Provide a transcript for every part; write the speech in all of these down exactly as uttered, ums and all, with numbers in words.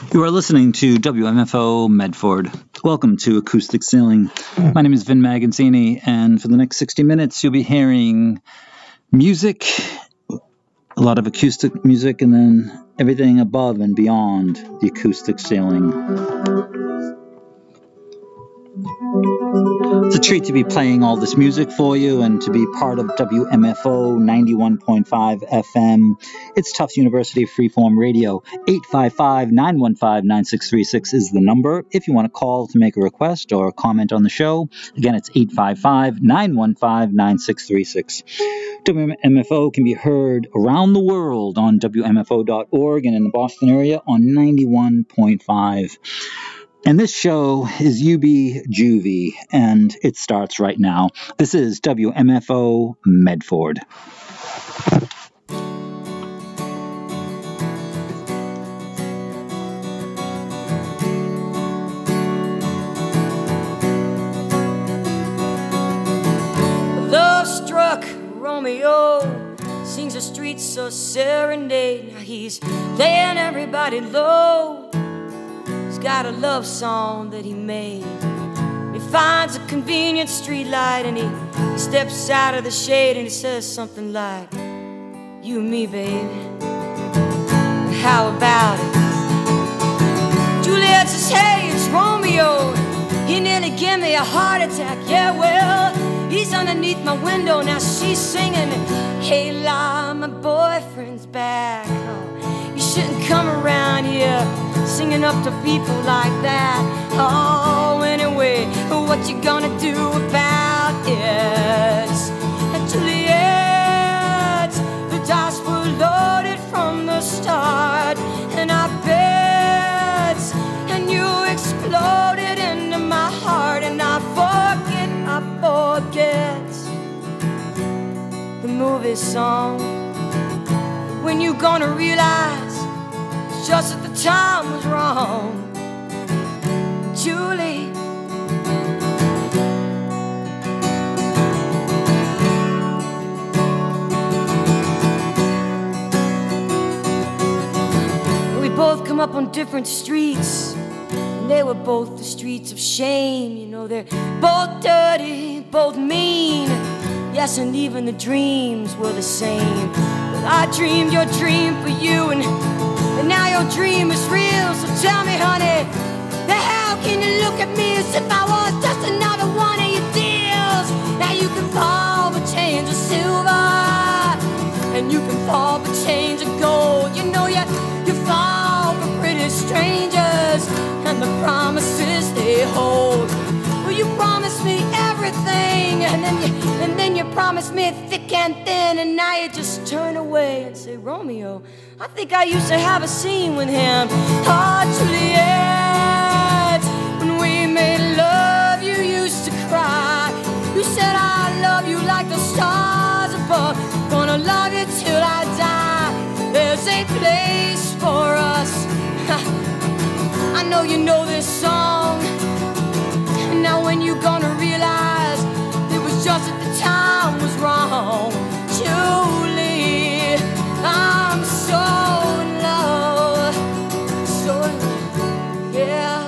You are listening to W M F O Medford. Welcome to Acoustic Ceiling. My name is Vin Magazzini, and for the next sixty minutes, you'll be hearing music, a lot of acoustic music, and then everything above and beyond the acoustic ceiling. It's a treat to be playing all this music for you and to be part of W M F O ninety-one point five F M. It's Tufts University Freeform Radio. eight five five, nine one five, nine six three six is the number if you want to call to make a request or comment on the show. Again, it's eight five five, nine one five, nine six three six. W M F O can be heard around the world on W M F O dot org and in the Boston area on ninety-one point five. And this show is U B Juvie, and it starts right now. This is W M F O Medford. Love-struck Romeo sings a streets a serenade. Now he's laying everybody low. Got a love song that he made. He finds a convenient street light and he, he steps out of the shade and he says something like, "You and me, baby, how about it?" Juliet says, "Hey, it's Romeo. He nearly gave me a heart attack." Yeah, well, he's underneath my window. Now she's singing, "Hey, La, my boyfriend's back. Oh, you shouldn't come around here singing up to people like that. Oh, anyway, what you gonna do about it?" And Juliet, the dice were loaded from the start, and I bet, and you exploded into my heart, and I forget, I forget the movie song. When you gonna realize just that the time was wrong, Julie? We both come up on different streets, and they were both the streets of shame. You know, they're both dirty, both mean. Yes, and even the dreams were the same. But I dreamed your dream for you, and And now your dream is real, so tell me, honey, how can you look at me as if I was just another one of your deals? Now you can fall for change of silver, and you can fall for change of gold. You know you, you fall for pretty strangers, and the promises they hold. Well, you promised me everything, and then you, and then you promised me thick and thin, and now you just turn away and say, "Romeo, I think I used to have a scene with him." Oh, Juliet, when we made love, you used to cry. You said, "I love you like the stars above. Gonna love you till I die. There's a place for us." I know you know this song. Now when you gonna realize it was just that the time was wrong, Julie? I'm so in love, so in love, yeah.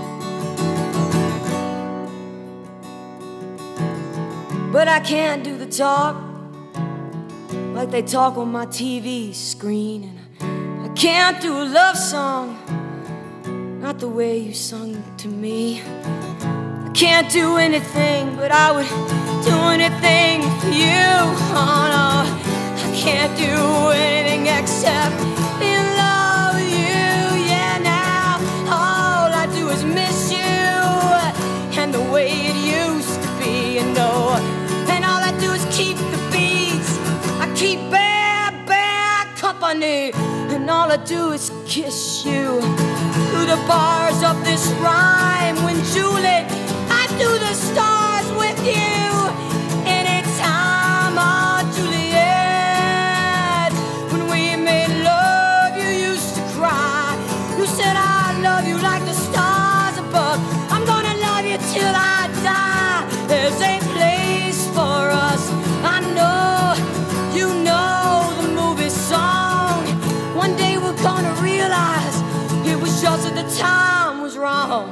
But I can't do the talk like they talk on my T V screen, and I can't do a love song not the way you sung to me. I can't do anything, but I would do anything for you. Oh no, I can't do anything except be in love with you. Yeah, now all I do is miss you, and the way it used to be, you know. And all I do is keep the beats. I keep bad, bad company, and all I do is kiss you through the bars of this rhyme. When Julie, I do the stars with you anytime. Oh, Juliet, when we made love, you used to cry. You said, "I love you like the stars above. I'm gonna love you till I die. There's a place for us. I know, you know the movie song. One day we're gonna realize it was just Cause at the time was wrong.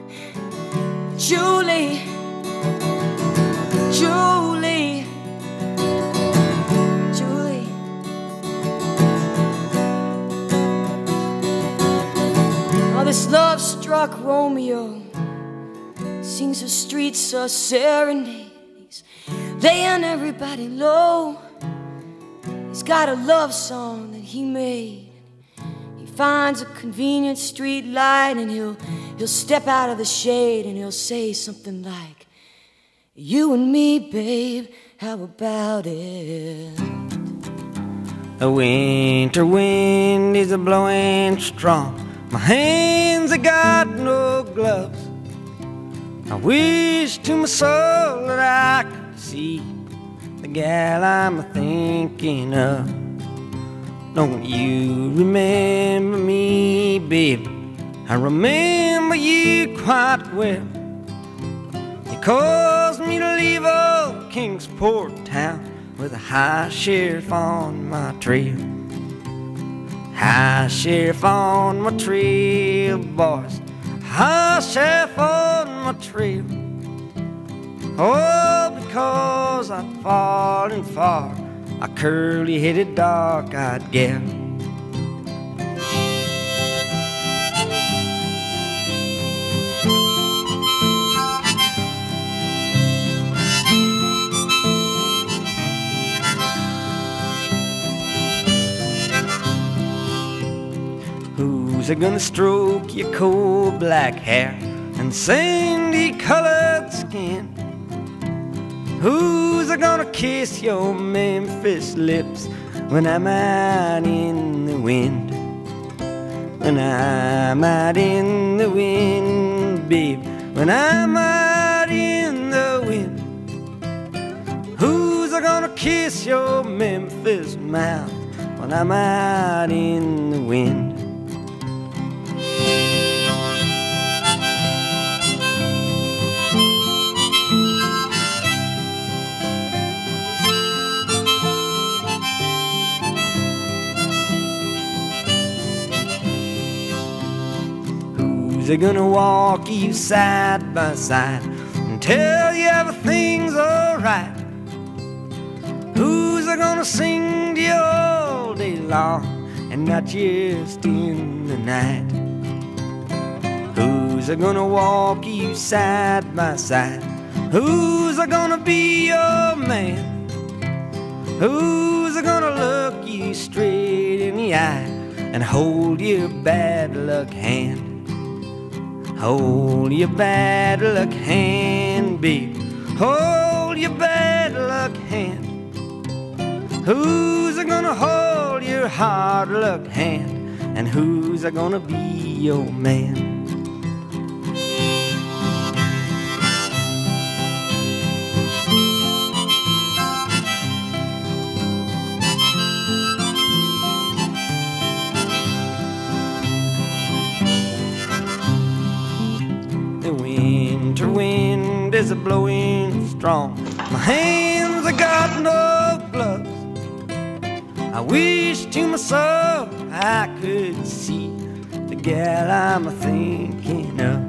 Julie, Julie, Julie. Oh, this love-struck Romeo sings the streets a serenade. He's laying everybody low. He's got a love song that he made. He finds a convenient street light and he'll He'll step out of the shade and he'll say something like, you and me, babe, how about it? The winter wind is a-blowing strong. My hands have got no gloves. I wish to my soul that I could see the gal I'm thinking of. Don't you remember me, babe? I remember you quite well. You caused me to leave old Kingsport town with a high sheriff on my trail. High sheriff on my trail, boys. High sheriff on my trail. Oh, because I'd fallen for a curly-headed, dark-eyed gal. Who's gonna stroke your coal black hair and sandy-colored skin? Who's gonna kiss your Memphis lips when I'm out in the wind? When I'm out in the wind, babe, when I'm out in the wind. Who's gonna kiss your Memphis mouth when I'm out in the wind? They're gonna walk you side by side and tell you everything's alright? Who's gonna sing to you all day long and not just in the night? Who's gonna walk you side by side? Who's gonna be your man? Who's gonna look you straight in the eye and hold your bad luck hand? Hold your bad luck hand, babe. Hold your bad luck hand. Who's gonna hold your hard luck hand? And who's gonna be your man? Winter wind is a-blowing strong. My hands have got no gloves. I wish to my soul I could see the gal I'm thinking of.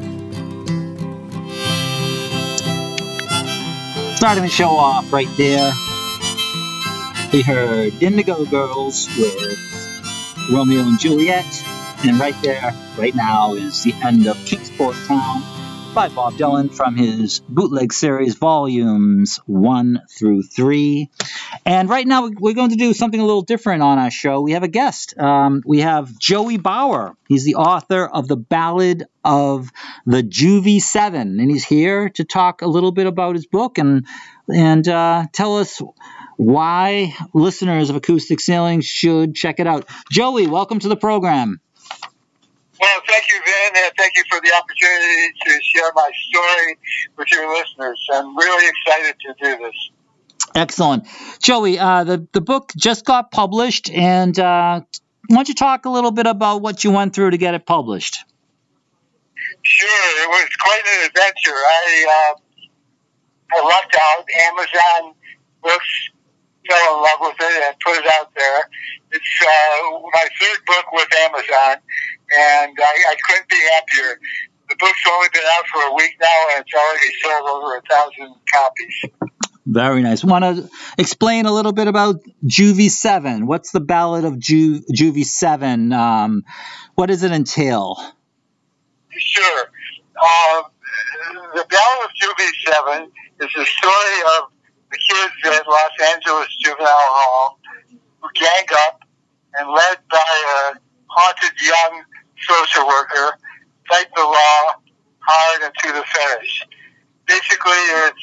Starting the show off right there, we heard Indigo Girls with Romeo and Juliet, and right there, right now, is the end of Kingsport Town by Bob Dylan from his bootleg series volumes one through three. And right now we're going to do something a little different on our show. We have a guest. Um, we have Joey Bauer. He's the author of The Ballad of the Juvie Seven, and he's here to talk a little bit about his book and and uh, tell us why listeners of Acoustic Sailing should check it out. Joey, welcome to the program. Well, thank you, Vin, and thank you for the opportunity to share my story with your listeners. I'm really excited to do this. Excellent. Joey, uh, the, the book just got published, and uh, why don't you talk a little bit about what you went through to get it published? Sure. It was quite an adventure. I, uh, I lucked out. Amazon Books fell in love with it and put it out there. It's uh, my third book with Amazon, and I, I couldn't be happier. The book's only been out for a week now, and it's already sold over a thousand copies. Very nice. Want to explain a little bit about Juvie seven? What's the Ballad of Ju- Juvie seven? Um, what does it entail? Sure. Uh, the Ballad of Juvie seven is the story of the kids at Los Angeles Juvenile Hall who gang up and, led by a haunted young social worker, fight the law hard and to the finish. Basically, it's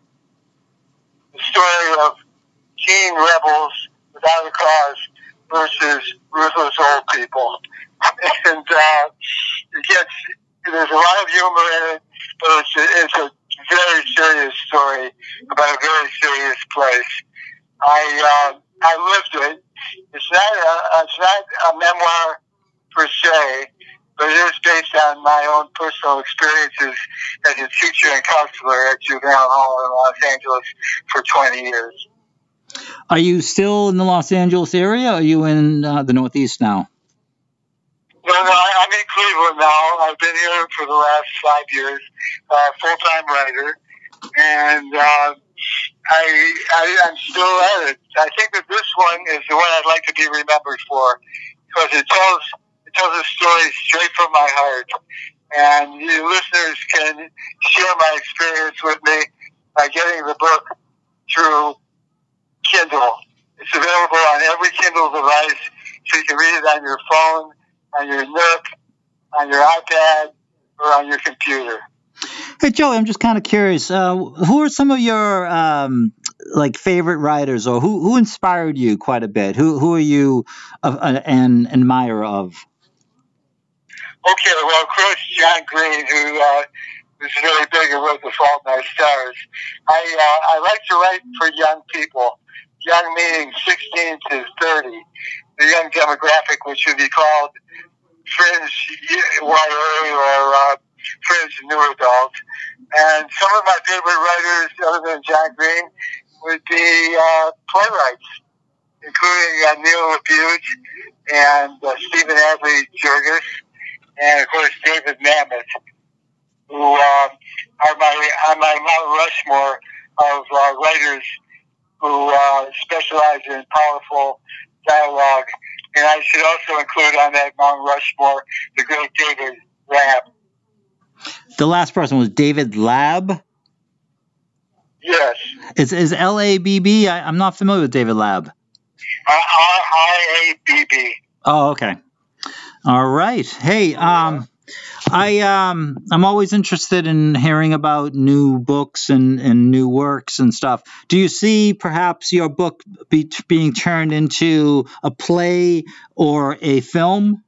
the story of teen rebels without a cause versus ruthless old people. And uh, it gets, there's a lot of humor in it, but it's a, it's a very serious story about a very serious place. I uh, I lived it. It's not a, it's not a memoir per se, but it is based on my own personal experiences as a teacher and counselor at Juvenile Hall in Los Angeles for twenty years. Are you still in the Los Angeles area, or are you in uh, the Northeast now? No, no, I'm in Cleveland now. I've been here for the last five years, uh, full-time writer, and uh, I, I, I'm still at it. I think that this one is the one I'd like to be remembered for, because it tells it tells a story straight from my heart, and you listeners can share my experience with me by getting the book through Kindle. It's available on every Kindle device, so you can read it on your phone, on your Nook, on your iPad, or on your computer. Hey, Joey, I'm just kind of curious. Uh, who are some of your um, like favorite writers, or who, who inspired you quite a bit? Who who are you uh, an admirer of? Okay, well, of course, John Green, who uh, was really big and wrote The Fault in Our Stars. I uh, I like to write for young people. Young meaning sixteen to thirty, the young demographic, which would be called fringe Y A or uh, fringe new adults. And some of my favorite writers, other than John Green, would be uh, playwrights, including uh, Neil LaBute and uh, Stephen Adly Jergis, and of course David Mamet, who uh, are my are my Mount Rushmore of uh, writers who uh, specialize in powerful dialogue. And I should also include on that Mount Rushmore the great David Labb. The last person was David Labb? Yes. Is is L A B B? I, I'm not familiar with David Labb. R I A B B. Oh, okay. All right. Hey, um, I um, I'm always interested in hearing about new books and, and new works and stuff. Do you see perhaps your book be, being turned into a play or a film?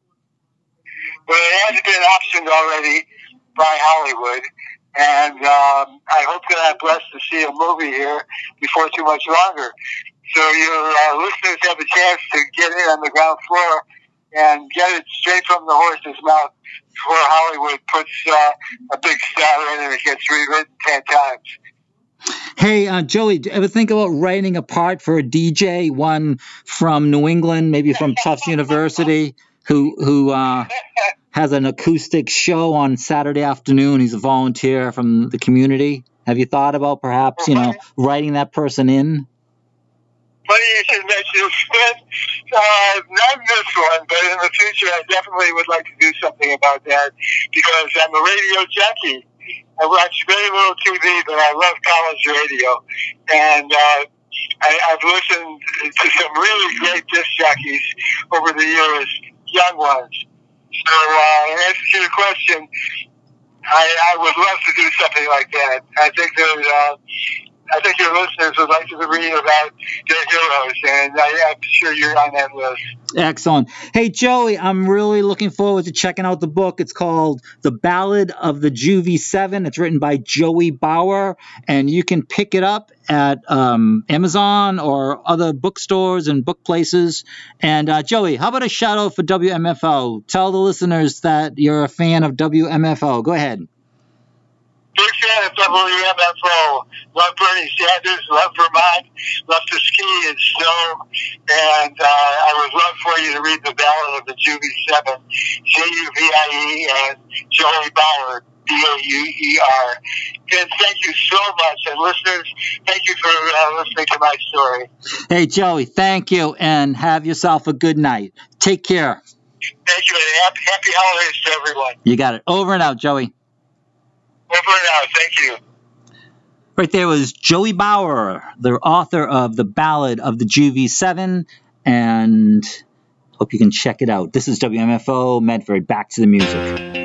Well, it has been optioned already by Hollywood, and um, I hope that I'm blessed to see a movie here before too much longer. So your uh, listeners have a chance to get in on the ground floor and get it straight from the horse's mouth before Hollywood puts uh, a big star in and it gets rewritten ten times. Hey, uh, Joey, do you ever think about writing a part for a D J, one from New England, maybe from Tufts University, who who uh, has an acoustic show on Saturday afternoon? He's a volunteer from the community. Have you thought about perhaps, you know, writing that person in? Funny you should mention Smith. Uh, not in this one, but in the future, I definitely would like to do something about that because I'm a radio junkie. I watch very little T V, but I love college radio. And uh, I, I've listened to some really great disc jockeys over the years, young ones. So, uh, in answer to your question, I, I would love to do something like that. I think that uh, I think your listeners would like to read about their heroes, and I, I'm sure you're on that list. Excellent. Hey, Joey, I'm really looking forward to checking out the book. It's called The Ballad of the Juvie Seven. It's written by Joey Bauer, and you can pick it up at um, Amazon or other bookstores and book places. And, uh, Joey, how about a shout-out for W M F O? Tell the listeners that you're a fan of W M F O. Go ahead. Big fan fan of W M F O. Love Bernie Sanders, love Vermont, love to ski and snow, and uh, I would love for you to read the Ballad of the Juvie Seven, J U V I E, and Joey Bauer, B A U E R. And thank you so much. And listeners, thank you for uh, listening to my story. Hey, Joey, thank you, and have yourself a good night. Take care. Thank you, and happy, happy holidays to everyone. You got it. Over and out, Joey. Over and out. Thank you. Right there was Joey Bauer, the author of The Ballad of the Juvie Seven, and hope you can check it out. This is W M F O Medford. Back to the music.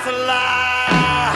the light.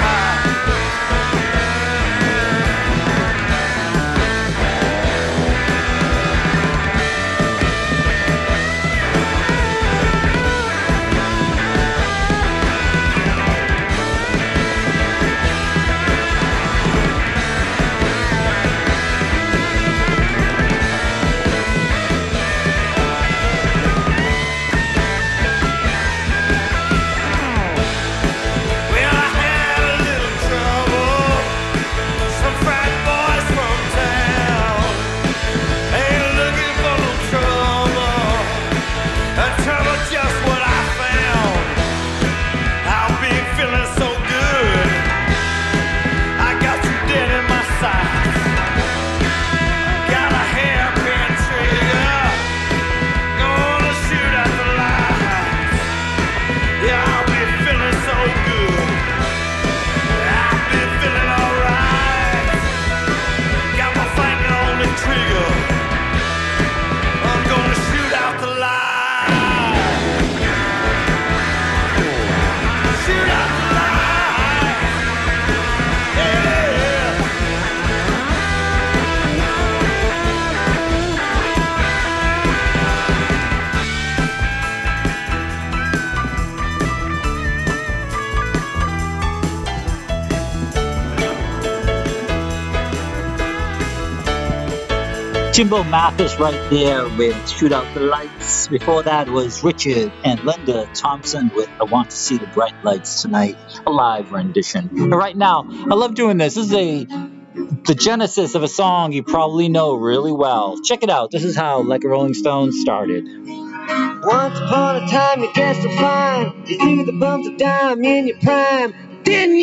Jimbo Mathis right there with Shoot Out the Lights. Before that was Richard and Linda Thompson with I Want to See the Bright Lights Tonight, a live rendition. And right now, I love doing this. This is a the genesis of a song you probably know really well. Check it out. This is how Like a Rolling Stone started. Once upon a time you dressed so fine, you threw the bumps of dime in your prime, didn't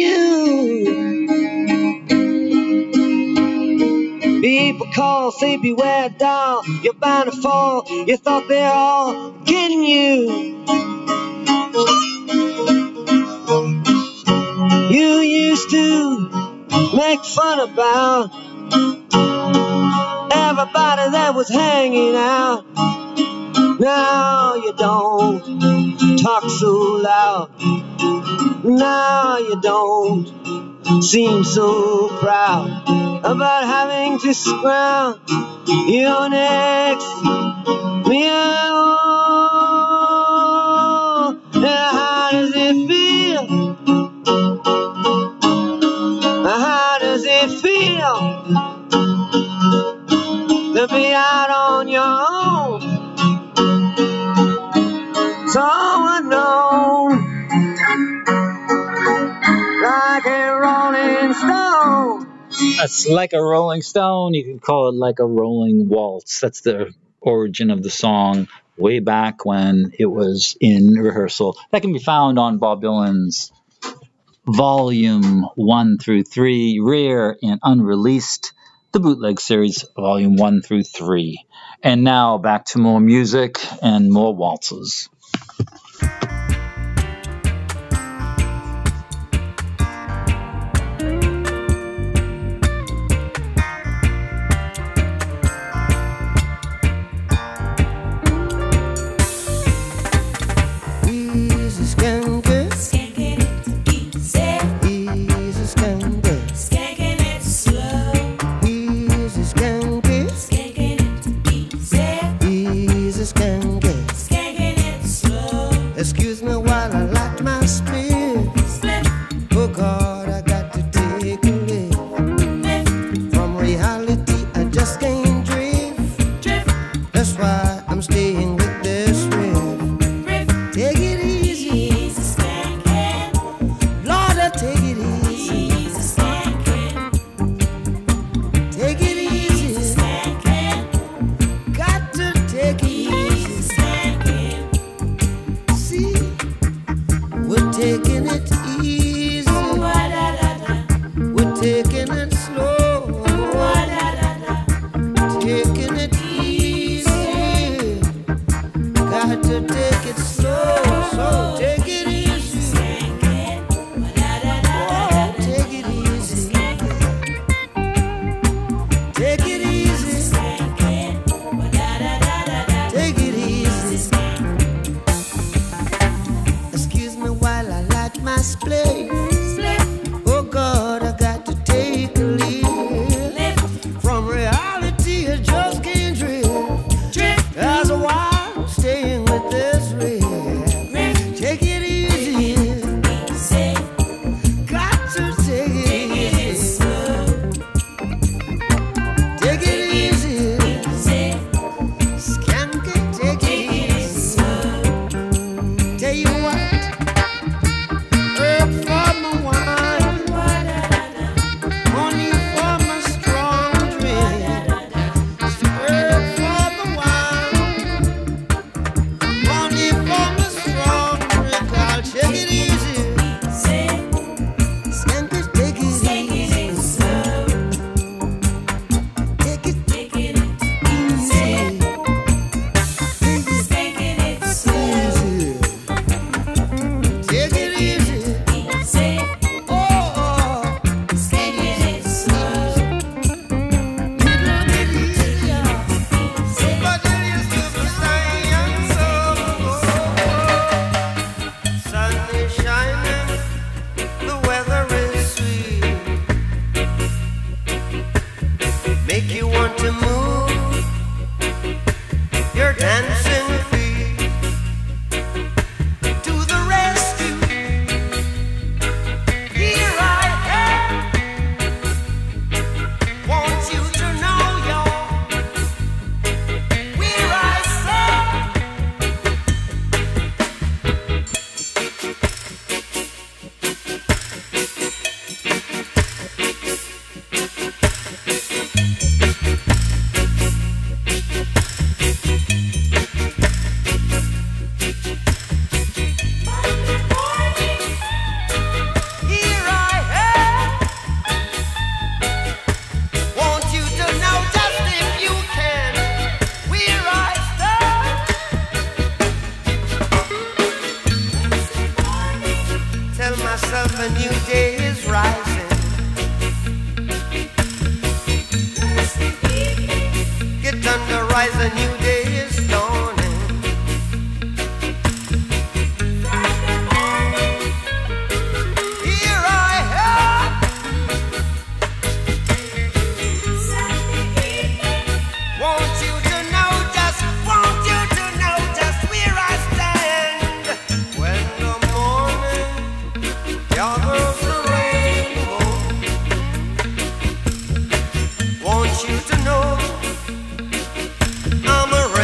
you? People call, say beware doll, you're bound to fall, you thought they're all kidding you. You used to make fun about everybody that was hanging out. Now you don't talk so loud. Now you don't seem so proud about having to scrounge your next meal. And how does it feel? How does it feel to be out on your own, so unknown, like a rolling stone? That's Like a Rolling Stone. You can call it Like a Rolling Waltz. That's the origin of the song way back when it was in rehearsal. That can be found on Bob Dylan's Volume one through three, Rare and Unreleased, the Bootleg Series, Volume one through three. And now back to more music and more waltzes. Skanking it my split. Oh God, I got to take a leap from reality. I just can't drift. As a while staying with this real. Take it easy. Got to take it easy. Take it easy. Skank it, take it easy. Tell you what. Herb for my wine, honey for my strong drink. Herb for my wine, honey for my strong drink. I'll take it easy. Skank it, take it easy. Take it, take it easy. Take it easy. Take it easy. Oh, oh. Take it easy. Little bit easier. But it used to be saying so. Sun is shining, the weather is sweet. Make you want to move your dancing feet to the rescue. Here I am. Want you to know, y'all, where I stand. Here I am. Want you to know just if you can where I stand. Tell myself a new day is rising. Get under, rise, a new day is dawning. Here I am. Want you to know just, want you to know just where I stand. When the morning gathers the rainbow, want you to know I'm a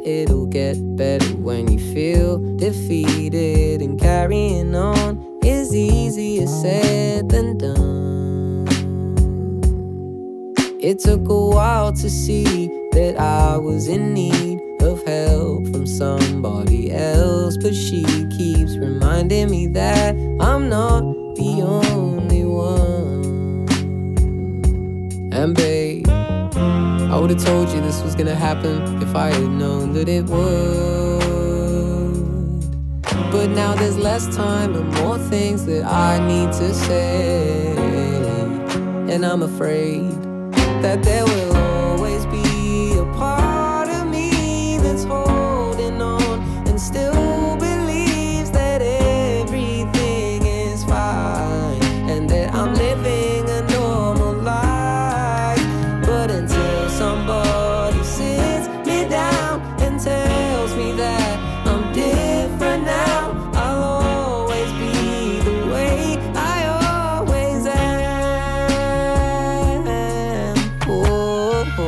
it'll get better when you feel defeated. And carrying on is easier said than done. It took a while to see that I was in need of help from somebody else, but she keeps reminding me that I'm not the only one. And babe, I would've told you this was gonna happen if I had known that it would. But now there's less time and more things that I need to say, and I'm afraid that there will always be a part of me that's holding on and still believes that everything is fine and that I'm living a normal life. But until somebody sits me down and tells me that I'm different now, I'll always be the way I always am. Oh, oh.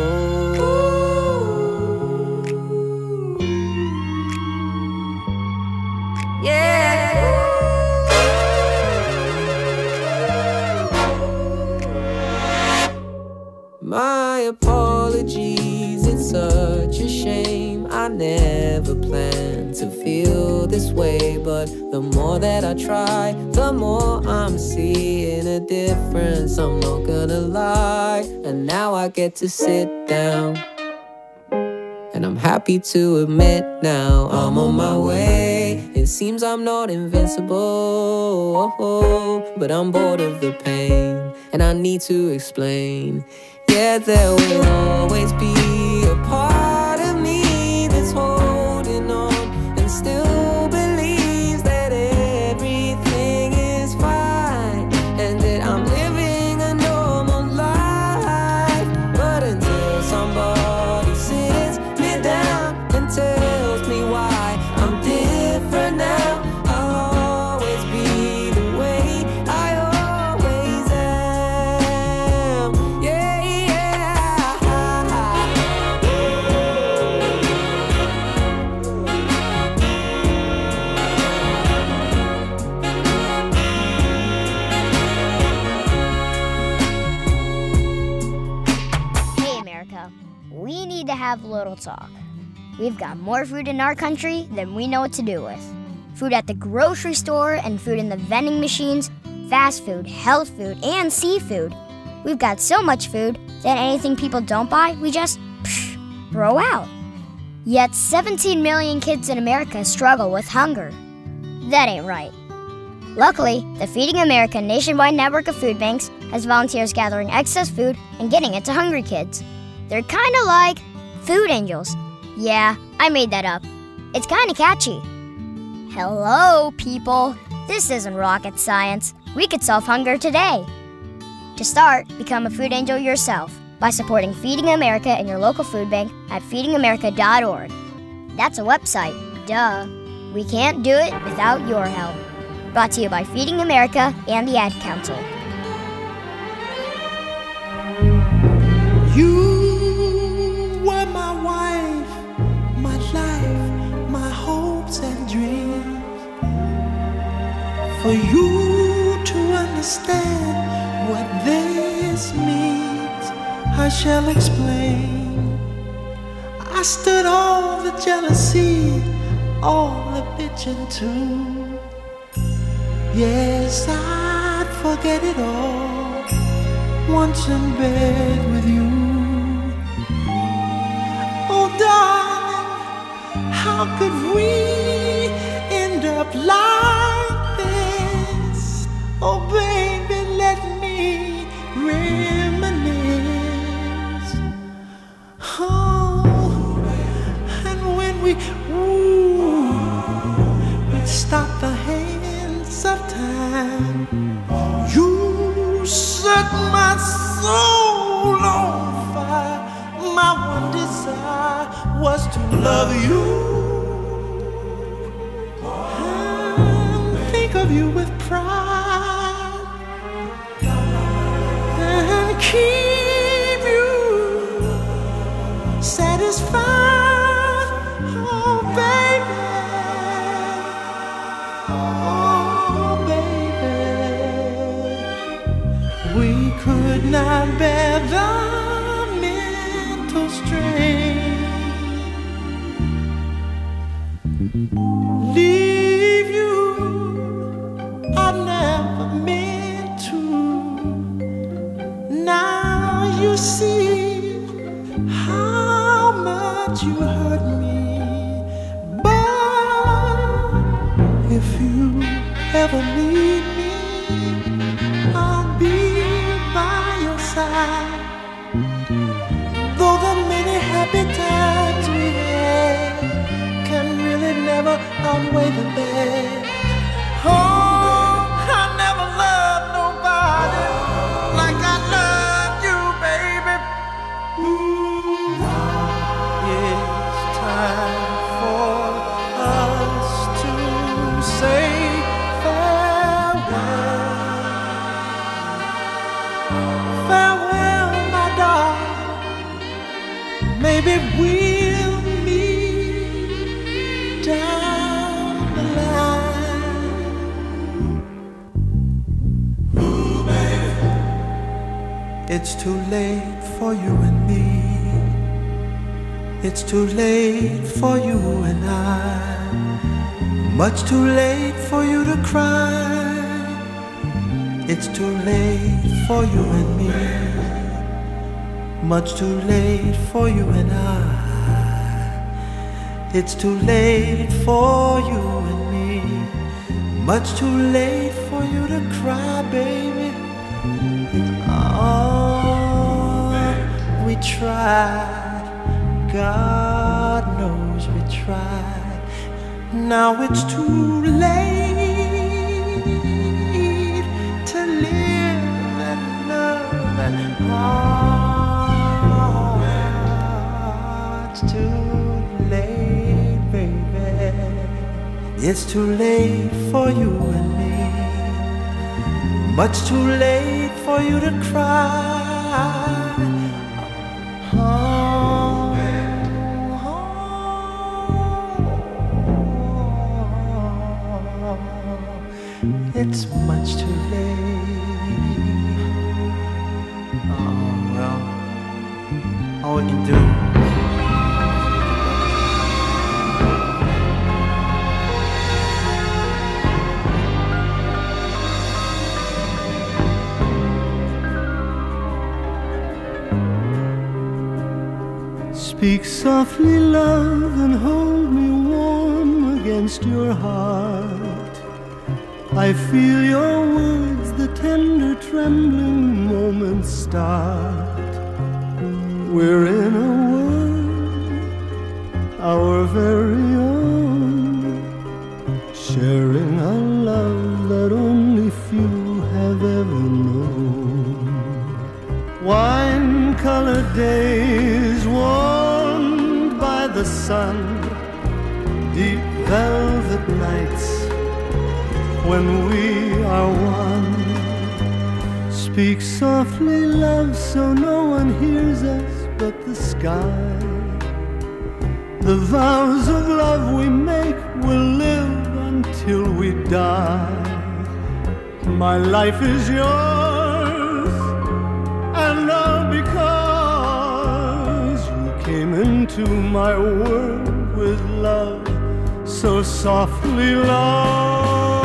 My apologies, it's such a shame. I never planned to feel this way, but the more that I try, the more I'm seeing a difference. I'm not gonna lie, and now I get to sit down, and I'm happy to admit now I'm on my way. It seems I'm not invincible, but I'm bored of the pain, and I need to explain. Yeah, there will always be a part of me that's holding on and still believes that everything is fine and that I'm living a normal life. But until somebody sits me down and tells me why I'm different now, I'll always be the way I always am. Yeah. We need to have a little talk. We've got more food in our country than we know what to do with. Food at the grocery store and food in the vending machines, fast food, health food, and seafood. We've got so much food that anything people don't buy, we just psh, throw out. Yet seventeen million kids in America struggle with hunger. That ain't right. Luckily, the Feeding America nationwide network of food banks has volunteers gathering excess food and getting it to hungry kids. They're kind of like food angels. Yeah, I made that up. It's kind of catchy. Hello, people. This isn't rocket science. We could solve hunger today. To start, become a food angel yourself by supporting Feeding America in your local food bank at feeding america dot org. That's a website, duh. We can't do it without your help. Brought to you by Feeding America and the Ad Council. You were my wife, my life, my hopes and dreams. For you to understand what this means, I shall explain. I stood all the jealousy, all the bitching too. Yes, I'd forget it all once in bed with you. Oh darling, how could we end up like this? Oh baby, let me reminisce. Oh, and when we, ooh, we'd stop the hands of time. You set my soul on fire. My one desire was to love you and think of you with pride and keep you satisfied could not bear the mental strain. Leave you, I never meant to. Now you see how much you hurt me. But if you ever need me, I'll be by your side. Though the many happy times we had can really never outweigh the bad. Oh, I never loved nobody like I loved you, baby. Mm. Yeah, it's time for us to say farewell. Farewell, my darling. Maybe we'll meet down the line. Ooh, baby. It's too late for you and me. It's too late for you and I. Much too late for you to cry. It's too late for you and me. Much too late for you and I. It's too late for you and me. Much too late for you to cry, baby. It's all we tried. God knows we tried. Now it's too late to live and love and heart. It's too late, baby. It's too late for you and me. Much too late for you to cry. Oh, it's much too late. Oh, well, all we can do. Speak softly, love, and hold me warm against your heart. I feel your words, the tender trembling moments start. We're in a world, our very own, sharing a love that only few have ever known. Wine-colored days warmed by the sun, deep velvet nights when we are one. Speak softly, love, so no one hears us but the sky. The vows of love we make will live until we die. My life is yours, and all because you came into my world with love so softly, love.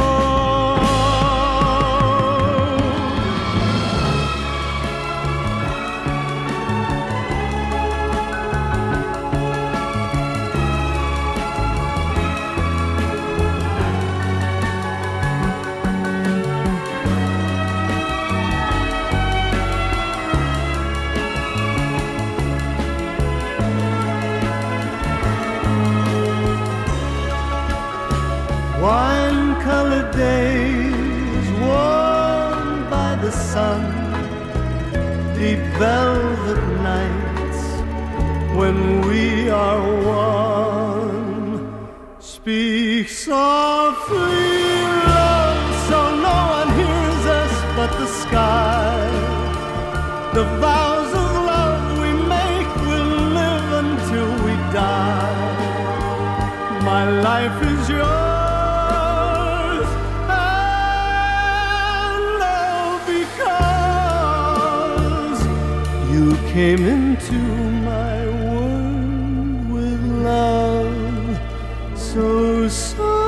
Wine-colored days warmed by the sun, deep velvet nights when we are one. Speak softly, love, so no one hears us but the sky. The vows of love we make will live until we die. My life is yours, and all because came into my world with love so softly.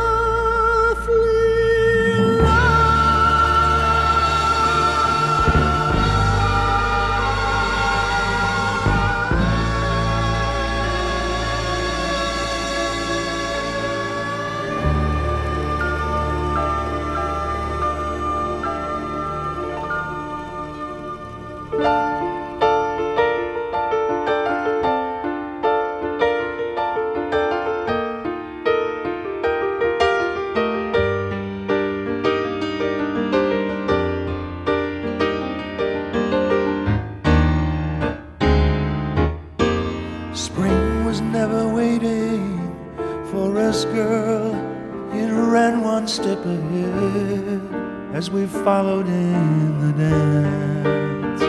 Spring was never waiting for us, girl. It ran one step ahead as we followed in the dance.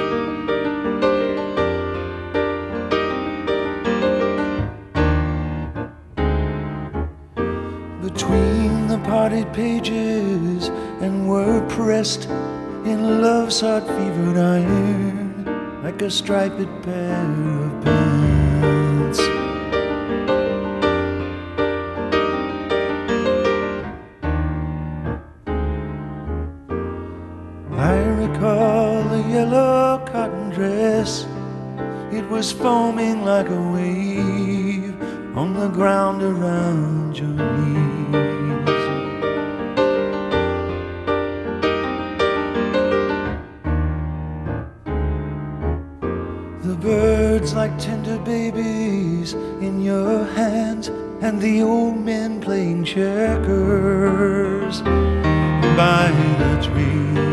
Between the parted pages and were pressed in love's hot fevered iron like a striped pair of pants. I recall the yellow cotton dress. It was foaming like a wave on the ground around your knees. The birds like tender babies in your hands, and the old men playing checkers by the trees.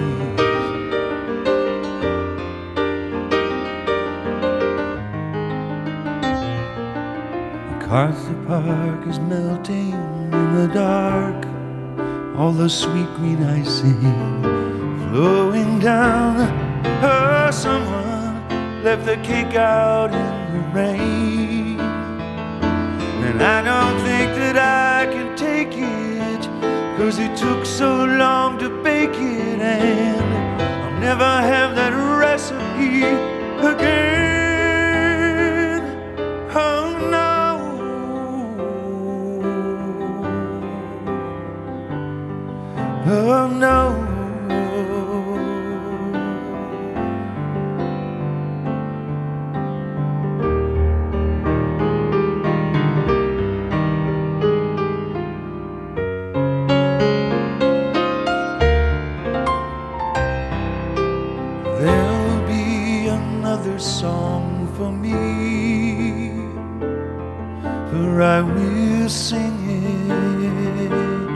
MacArthur Park is melting in the dark, all the sweet green icing flowing down. Oh, someone left the cake out in the rain, and I don't think that I can take it, 'cause it took so long to bake it, and I'll never have that recipe again. Oh no. Oh no. There'll be another song for me, for I will sing it.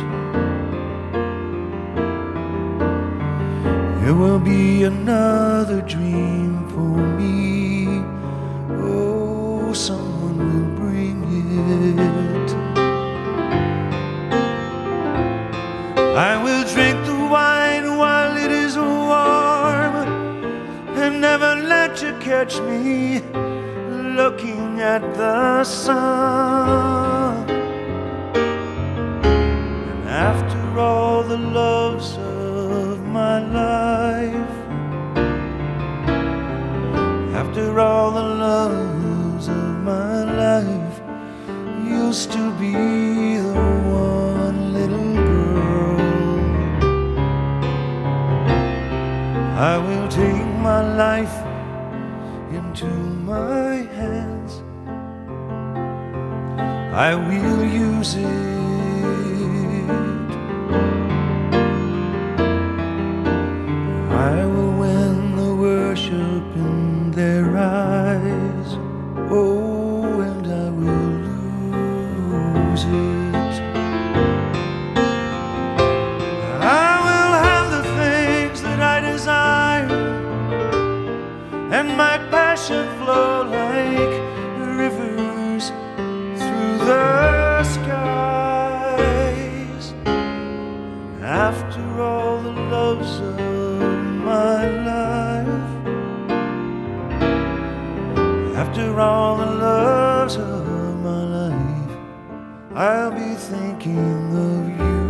There will be another dream for me. Oh, someone will bring it. I will drink the wine while it is warm, and never let you catch me looking at the sun. And after all the loves of my life, after all the loves of my life, you'll still be the one little girl. I will take my life into my hands. I will use it. I will win the worship in their eyes. Oh, and I will lose it. I will have the things that I desire, and my passion flow like rivers through the skies. After all the loves of my life, after all the loves of my life, I'll be thinking of you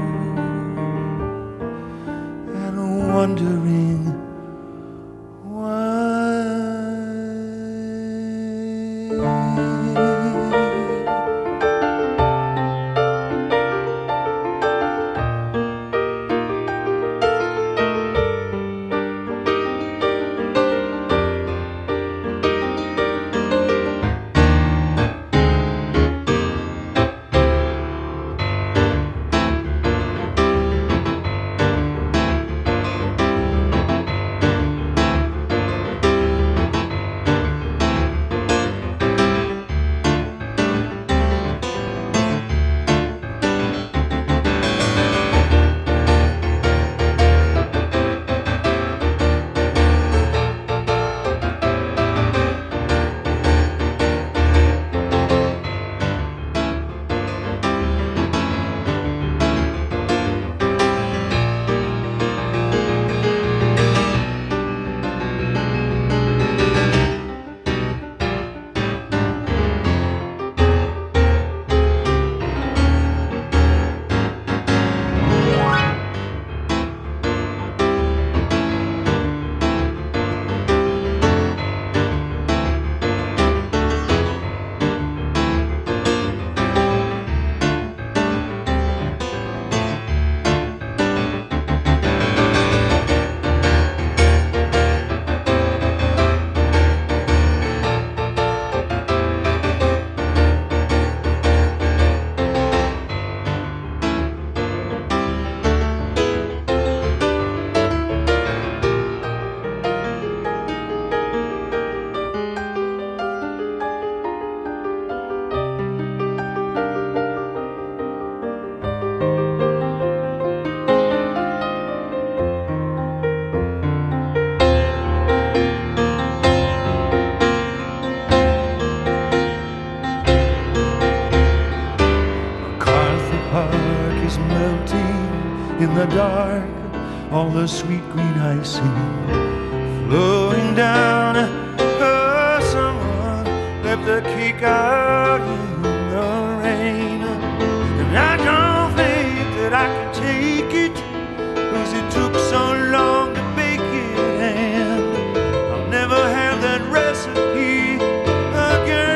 and wondering why in the dark, all the sweet green I see flowing down. Oh, someone left the cake out in the rain, and I don't think that I can take it, 'cause it took so long to bake it, and I'll never have that recipe again.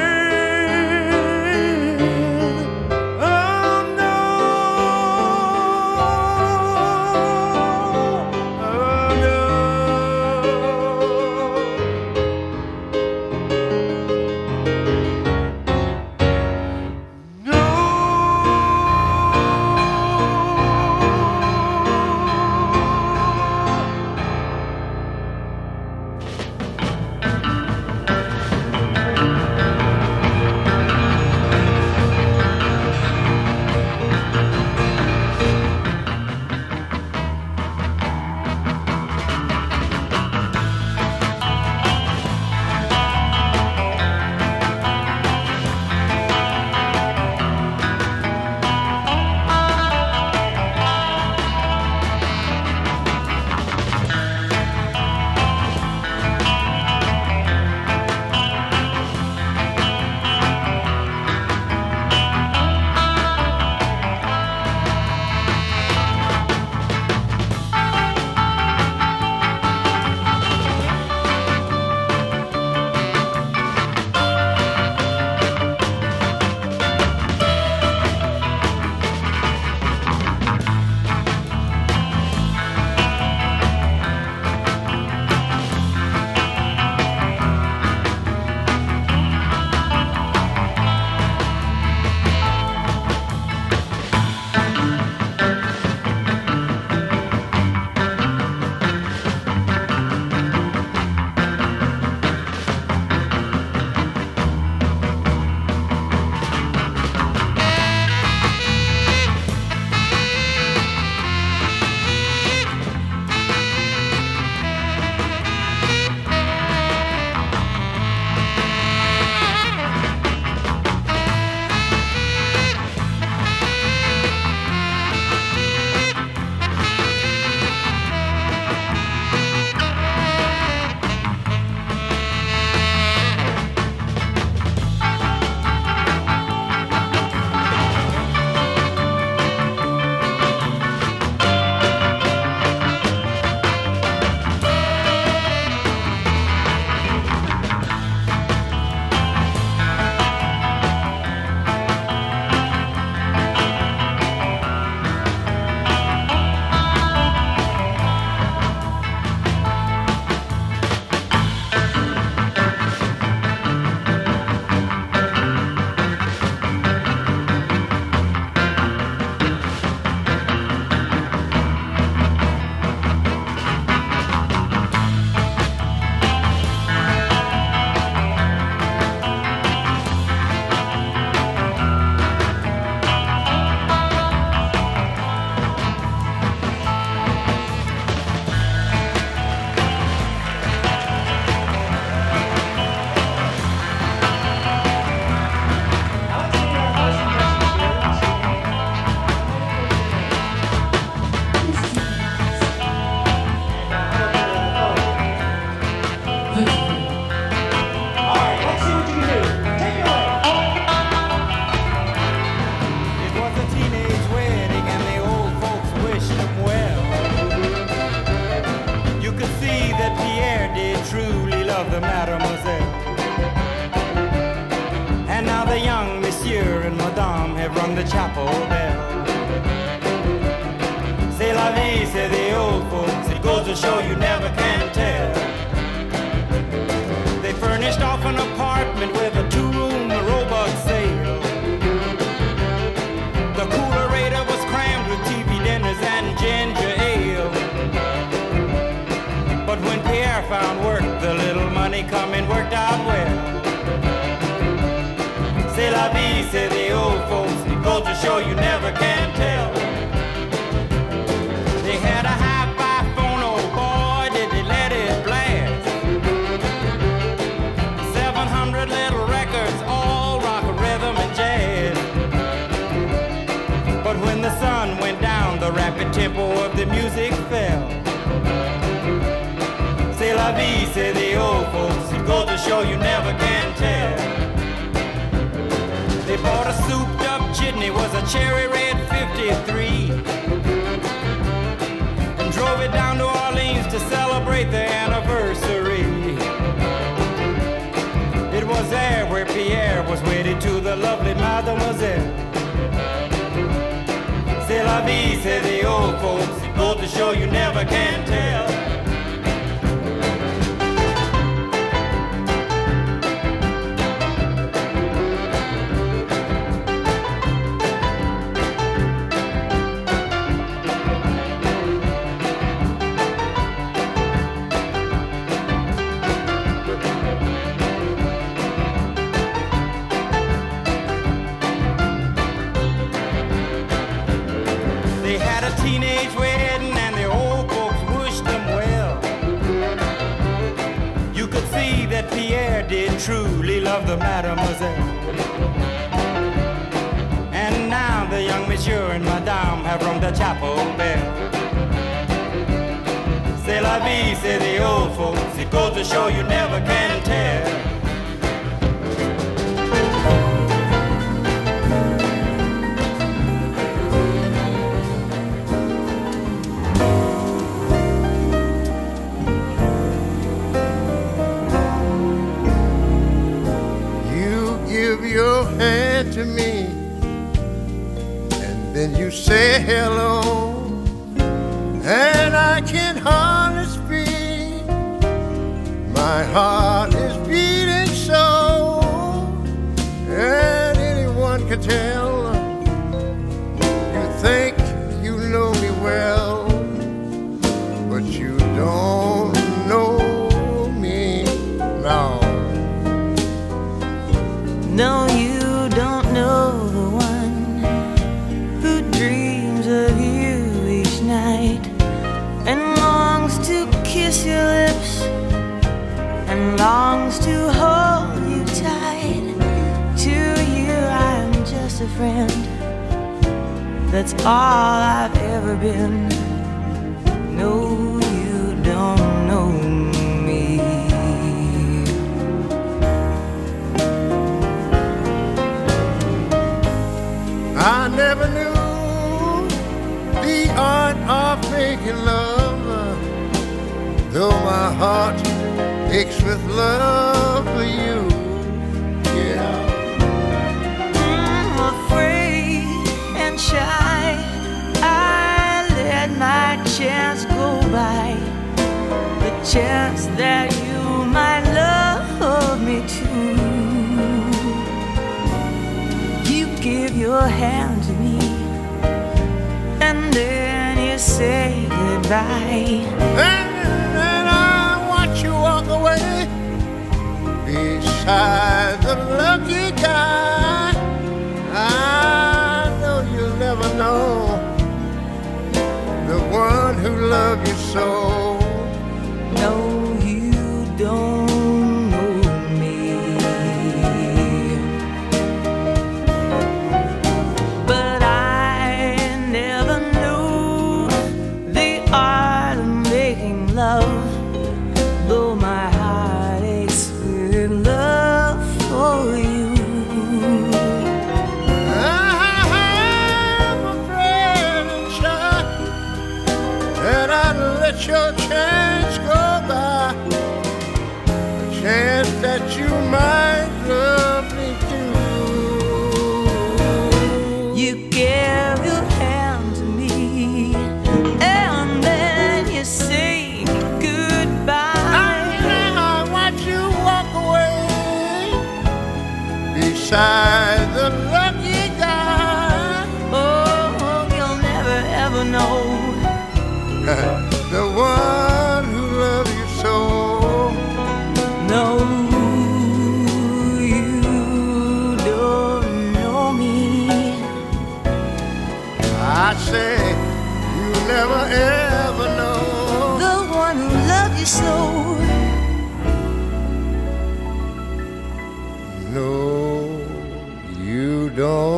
Tempo souped up jitney was a cherry red fifty-three, and drove it down to Orleans to celebrate the anniversary. It was there where Pierre was wedded to the lovely mademoiselle. C'est la vie, say the old folks, it goes to show you never can tell. Teenage wedding and the old folks wished them well. You could see that Pierre did truly love the mademoiselle. And now the young monsieur and madame have rung the chapel bell. C'est la vie, say the old folks, it goes to show you never can tell. Your hand to me, and then you say hello, and I can hardly speak. My heart is beating so, and anyone can tell. You think you know me well, but you don't know me now. No, you don't know the one who dreams of you each night and longs to kiss your lips and longs to hold you tight. To you I'm just a friend, that's all I've ever been. No, you don't know me. I never knew the art of making love, though my heart aches with love for you. Yeah. I'm afraid and shy, I let my chance go by, the chance that you might love me too. Give your hand to me, and then you say goodbye. And then I watch you walk away beside the lucky guy. I know you'll never know the one who loved you so. No, you don't. Your chance go by, a chance that you might love me too. You gave your hand to me, and then you say goodbye. I, I watch you walk away beside the lucky guy. Oh, you'll never ever know the one who loves you so. No, you don't know me. I say you never ever know the one who loved you so. No, you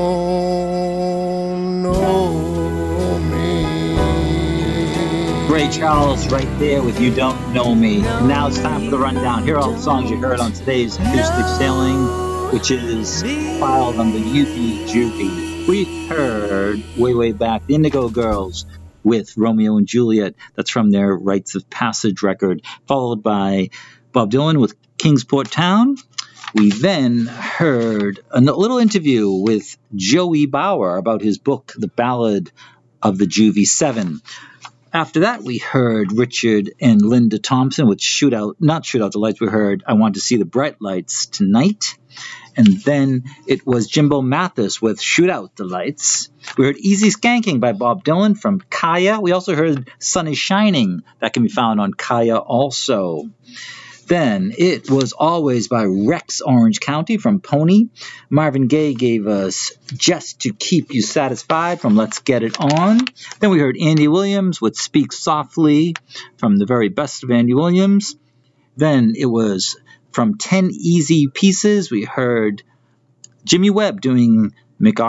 don't know me. Ray Charles right there with You Don't Know Me. Now it's time for the rundown. Here are all the songs you heard on today's Acoustic Sailing which is filed on the U B Juvie. We heard way, way back the Indigo Girls with Romeo and Juliet. That's from their Rites of Passage record, followed by Bob Dylan with Kingsport Town. We then heard a little interview with Joey Bauer about his book, The Ballad of the Juvie Seven. After that, we heard Richard and Linda Thompson with Shoot Out, not Shoot Out the Lights. We heard I Want to See the Bright Lights Tonight. And then it was Jimbo Mathis with Shoot Out the Lights. We heard Easy Skanking by Bob Dylan from Kaya. We also heard Sun is Shining. That can be found on Kaya also. Then it was Always by Rex Orange County from Pony. Marvin Gaye gave us Just to Keep You Satisfied from Let's Get It On. Then we heard Andy Williams with Speak Softly from the very best of Andy Williams. Then it was from ten Easy Pieces. We heard Jimmy Webb doing McArthur